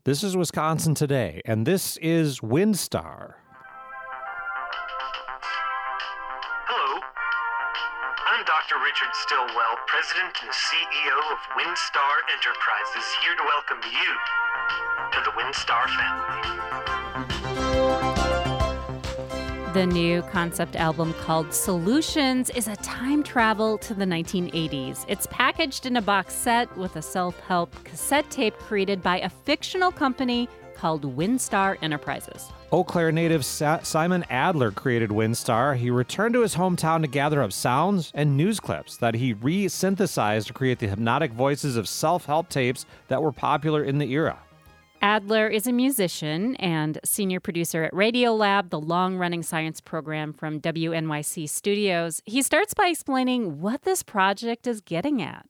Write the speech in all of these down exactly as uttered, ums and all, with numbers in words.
This is Wisconsin Today, and this is Windstar. Hello, I'm Doctor Richard Stillwell, President and C E O of Windstar Enterprises, here to welcome you to the Windstar family. The new concept album called Solutions is a time travel to the nineteen eighties. It's packaged in a box set with a self-help cassette tape created by a fictional company called Windstar Enterprises. Eau Claire native Sa- Simon Adler created Windstar. He returned to his hometown to gather up sounds and news clips that he re-synthesized to create the hypnotic voices of self-help tapes that were popular in the era. Adler is a musician and senior producer at Radiolab, the long-running science program from W N Y C Studios. He starts by explaining what this project is getting at.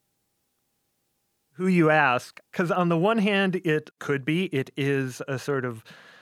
Who you ask, because on the one hand, it could be, it is a sort of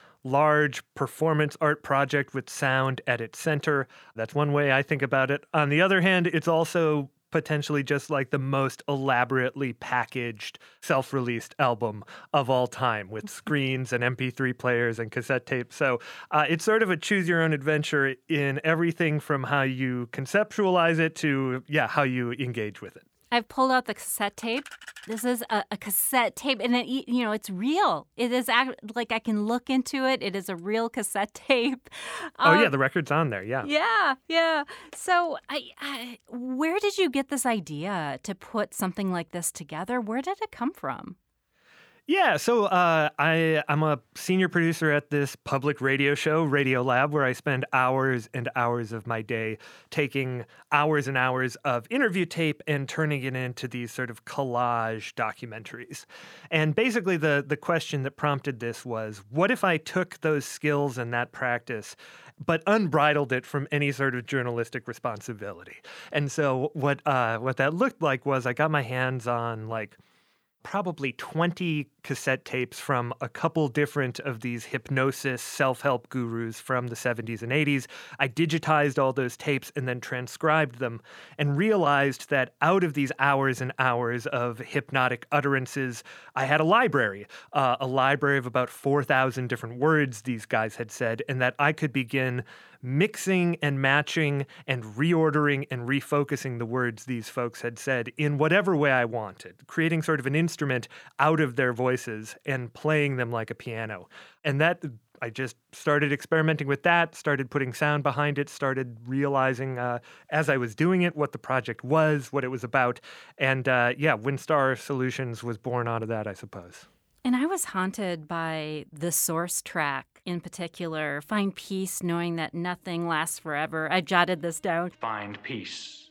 large performance art project with sound at its center. That's one way I think about it. On the other hand, it's also potentially just like the most elaborately packaged, self-released album of all time with screens and M P three players and cassette tapes. So uh, it's sort of a choose-your-own-adventure in everything from how you conceptualize it to, yeah, how you engage with it. I've pulled out the cassette tape. This is a, a cassette tape, and it, you know, it's real. It is act, like I can look into it. It is a real cassette tape. Um, oh yeah, um, the record's on there. Yeah. Yeah, yeah. So, I, I, where did you get this idea to put something like this together? Where did it come from? Yeah, so uh, I, I'm a senior producer at this public radio show, Radiolab, where I spend hours and hours of my day taking hours and hours of interview tape and turning it into these sort of collage documentaries. And basically the, the question that prompted this was, what if I took those skills and that practice but unbridled it from any sort of journalistic responsibility? And so what uh, what that looked like was I got my hands on like probably twenty cassette tapes from a couple different of these hypnosis self-help gurus from the seventies and eighties. I digitized all those tapes and then transcribed them and realized that out of these hours and hours of hypnotic utterances, I had a library, uh, a library of about four thousand different words these guys had said, and that I could begin mixing and matching and reordering and refocusing the words these folks had said in whatever way I wanted, creating sort of an instrument out of their voices and playing them like a piano. And that, I just started experimenting with that, started putting sound behind it, started realizing uh, as I was doing it what the project was, what it was about. And uh, yeah, Windstar Solutions was born out of that, I suppose. And I was haunted by the source track in particular. Find peace knowing that nothing lasts forever. I jotted this down. Find peace,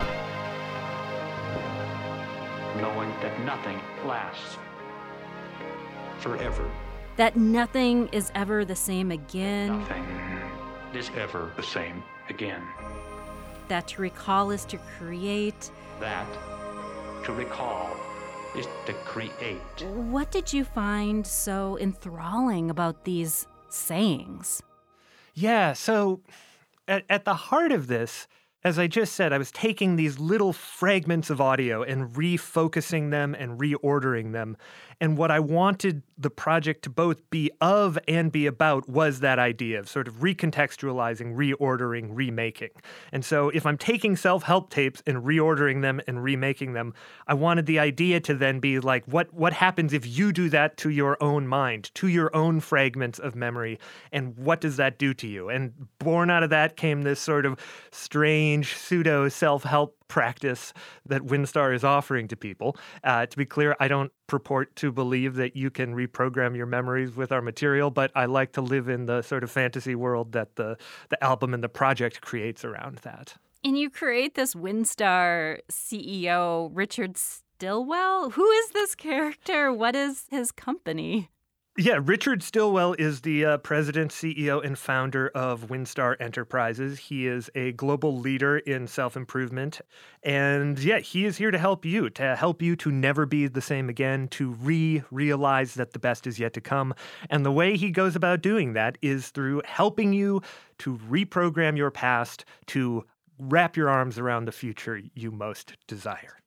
knowing that nothing lasts forever. That nothing is ever the same again. Nothing is ever the same again. That to recall is to create. That to recall is to create. What did you find so enthralling about these sayings? Yeah, so at, at the heart of this, as I just said, I was taking these little fragments of audio and refocusing them and reordering them. And what I wanted the project to both be of and be about was that idea of sort of recontextualizing, reordering, remaking. And so if I'm taking self-help tapes and reordering them and remaking them, I wanted the idea to then be like, what, what happens if you do that to your own mind, to your own fragments of memory, and what does that do to you? And born out of that came this sort of strange pseudo self-help practice that Windstar is offering to people. Uh, to be clear, I don't purport to believe that you can reprogram your memories with our material, but I like to live in the sort of fantasy world that the, the album and the project creates around that. And you create this Windstar C E O, Richard Stillwell. Who is this character? What is his company? Yeah, Richard Stillwell is the uh, president, C E O, and founder of Windstar Enterprises. He is a global leader in self-improvement. And yeah, he is here to help you, to help you to never be the same again, to re-realize that the best is yet to come. And the way he goes about doing that is through helping you to reprogram your past, to wrap your arms around the future you most desire.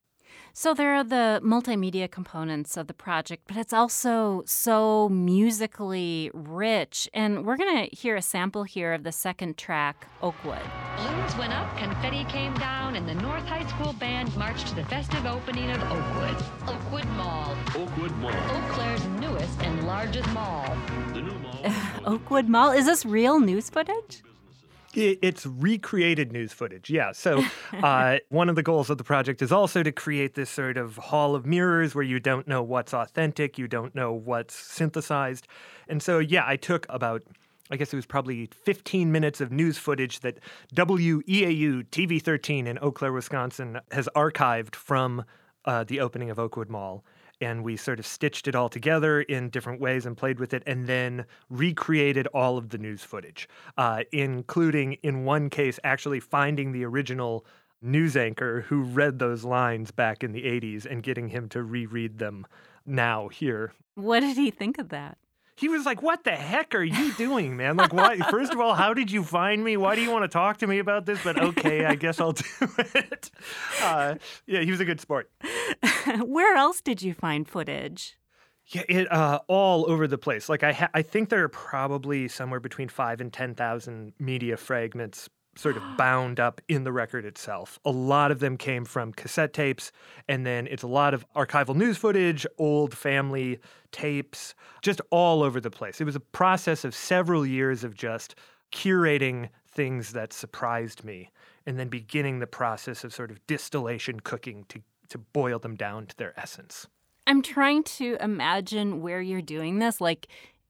So there are the multimedia components of the project, but it's also so musically rich. And we're going to hear a sample here of the second track, Oakwood. Balloons went up, confetti came down, and the North High School Band marched to the festive opening of Oakwood. Oakwood Mall. Oakwood Mall. Eau Claire's newest and largest mall. The new mall. Oakwood Mall? Is this real news footage? It- It's recreated news footage, yeah. So uh, one of the goals of the project is also to create this sort of hall of mirrors where you don't know what's authentic, you don't know what's synthesized. And so, yeah, I took about, I guess it was probably fifteen minutes of news footage that W E A U T V thirteen in Eau Claire, Wisconsin has archived from uh, the opening of Oakwood Mall. And we sort of stitched it all together in different ways and played with it, and then recreated all of the news footage, uh, including, in one case, actually finding the original news anchor who read those lines back in the eighties and getting him to reread them now here. What did he think of that? He was like, what the heck are you doing, man? Like, why? First of all, how did you find me? Why do you want to talk to me about this? But okay, I guess I'll do it. Uh, yeah, he was a good sport. Where else did you find footage? Yeah, it uh, all over the place. Like I, ha- I think there are probably somewhere between five and ten thousand media fragments sort of bound up in the record itself. A lot of them came from cassette tapes, and then it's a lot of archival news footage, old family tapes, just all over the place. It was a process of several years of just curating things that surprised me, and then beginning the process of sort of distillation cooking to to boil them down to their essence. I'm trying to imagine where you're doing this, like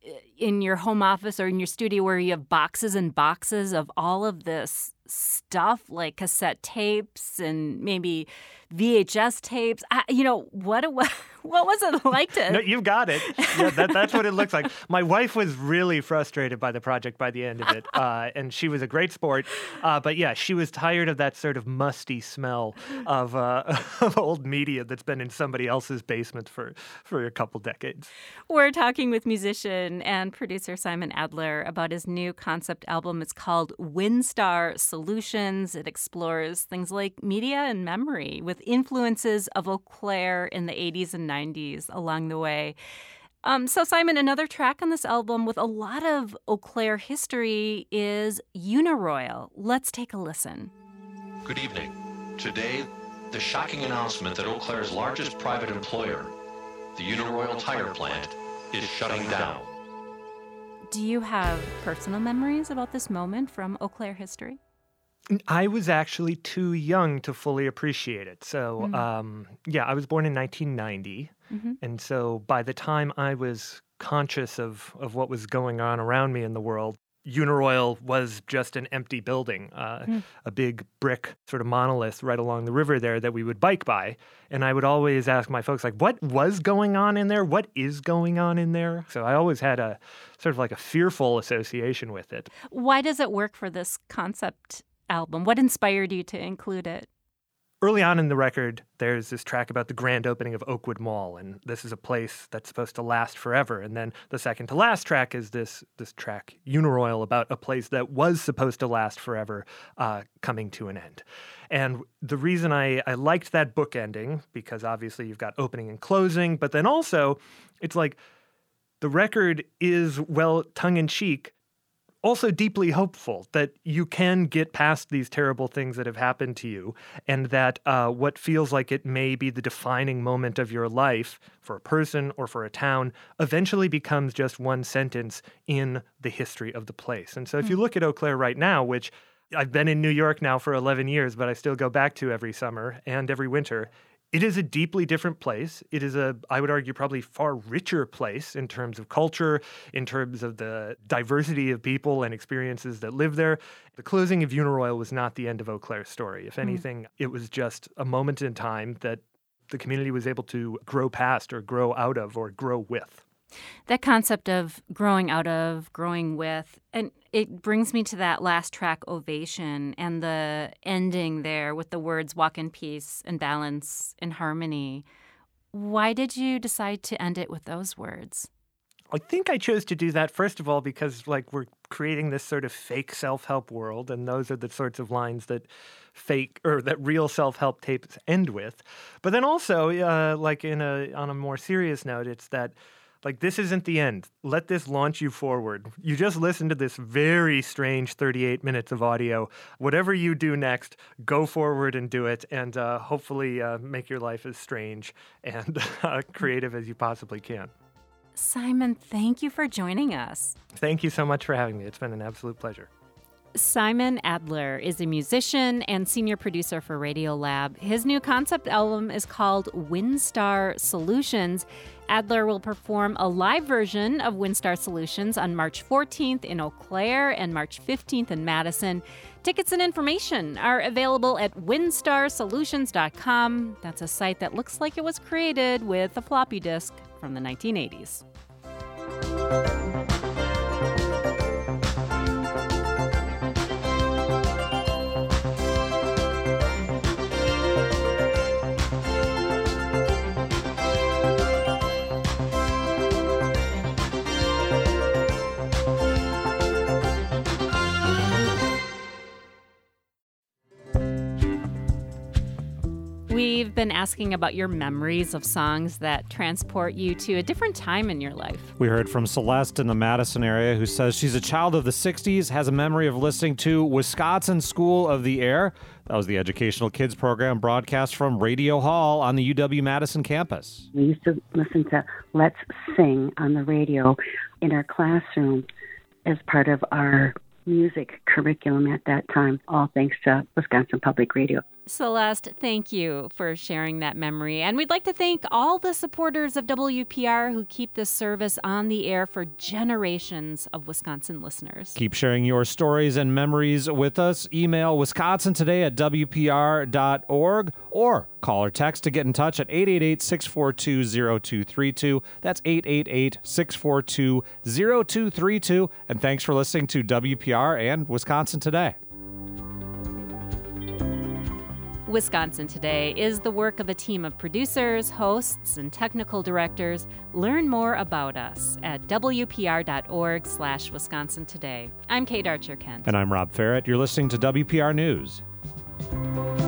in your home office or in your studio where you have boxes and boxes of all of this stuff, like cassette tapes and maybe V H S tapes. I, you know, what, what what was it like to... No, you've got it. Yeah, that, that's what it looks like. My wife was really frustrated by the project by the end of it, uh, and she was a great sport. Uh, but yeah, she was tired of that sort of musty smell of, uh, of old media that's been in somebody else's basement for, for a couple decades. We're talking with musician and producer Simon Adler about his new concept album. It's called Windstar Solutions. It explores things like media and memory with influences of Eau Claire in the eighties and nineties along the way. Um, so, Simon, another track on this album with a lot of Eau Claire history is Uniroyal. Let's take a listen. Good evening. Today, the shocking announcement that Eau Claire's largest private employer, the Uniroyal Tire Plant, is shutting down. Do you have personal memories about this moment from Eau Claire history? I was actually too young to fully appreciate it. So, Mm. um, yeah, I was born in nineteen ninety. Mhm. And so by the time I was conscious of, of what was going on around me in the world, Uniroyal was just an empty building, uh, Mm. a big brick sort of monolith right along the river there that we would bike by. And I would always ask my folks, like, what was going on in there? What is going on in there? So I always had a sort of like a fearful association with it. Why does it work for this concept album? What inspired you to include it? Early on in the record, there's this track about the grand opening of Oakwood Mall, and this is a place that's supposed to last forever. And then the second to last track is this this track, Uniroyal, about a place that was supposed to last forever, uh, coming to an end. And the reason I, I liked that book ending, because obviously you've got opening and closing, but then also it's like the record is, well, tongue-in-cheek, also deeply hopeful that you can get past these terrible things that have happened to you, and that uh, what feels like it may be the defining moment of your life for a person or for a town eventually becomes just one sentence in the history of the place. And so if you look at Eau Claire right now, which I've been in New York now for eleven years, but I still go back to every summer and every winter, it is a deeply different place. It is a, I would argue, probably far richer place in terms of culture, in terms of the diversity of people and experiences that live there. The closing of Uniroyal was not the end of Eau Claire's story. If anything, mm. it was just a moment in time that the community was able to grow past or grow out of or grow with. That concept of growing out of, growing with, and it brings me to that last track, Ovation, and the ending there with the words walk in peace and balance and harmony. Why did you decide to end it with those words? I think I chose to do that, first of all, because like we're creating this sort of fake self-help world, and those are the sorts of lines that fake or that real self-help tapes end with. But then also, uh, like in a on a more serious note, it's that like this isn't the end. Let this launch you forward. You just listened to this very strange thirty-eight minutes of audio. Whatever you do next, go forward and do it, and uh, hopefully uh, make your life as strange and uh, creative as you possibly can. Simon, thank you for joining us. Thank you so much for having me. It's been an absolute pleasure. Simon Adler is a musician and senior producer for Radiolab. His new concept album is called Windstar Solutions. Adler will perform a live version of Windstar Solutions on March fourteenth in Eau Claire and March fifteenth in Madison. Tickets and information are available at windstar solutions dot com. That's a site that looks like it was created with a floppy disk from the nineteen eighties. We've been asking about your memories of songs that transport you to a different time in your life. We heard from Celeste in the Madison area, who says she's a child of the sixties, has a memory of listening to Wisconsin School of the Air. That was the educational kids program broadcast from Radio Hall on the U W-Madison campus. We used to listen to Let's Sing on the radio in our classroom as part of our music curriculum at that time, all thanks to Wisconsin Public Radio. Celeste, thank you for sharing that memory. And we'd like to thank all the supporters of W P R who keep this service on the air for generations of Wisconsin listeners. Keep sharing your stories and memories with us. Email wisconsin today at w p r dot org or call or text to get in touch at eight eight eight, six four two, zero two three two. That's eight eight eight, six four two, zero two three two. And thanks for listening to W P R and Wisconsin Today. Wisconsin Today is the work of a team of producers, hosts, and technical directors. Learn more about us at w p r dot org slash Wisconsin Today. I'm Kate Archer-Kent. And I'm Rob Ferrett. You're listening to W P R News.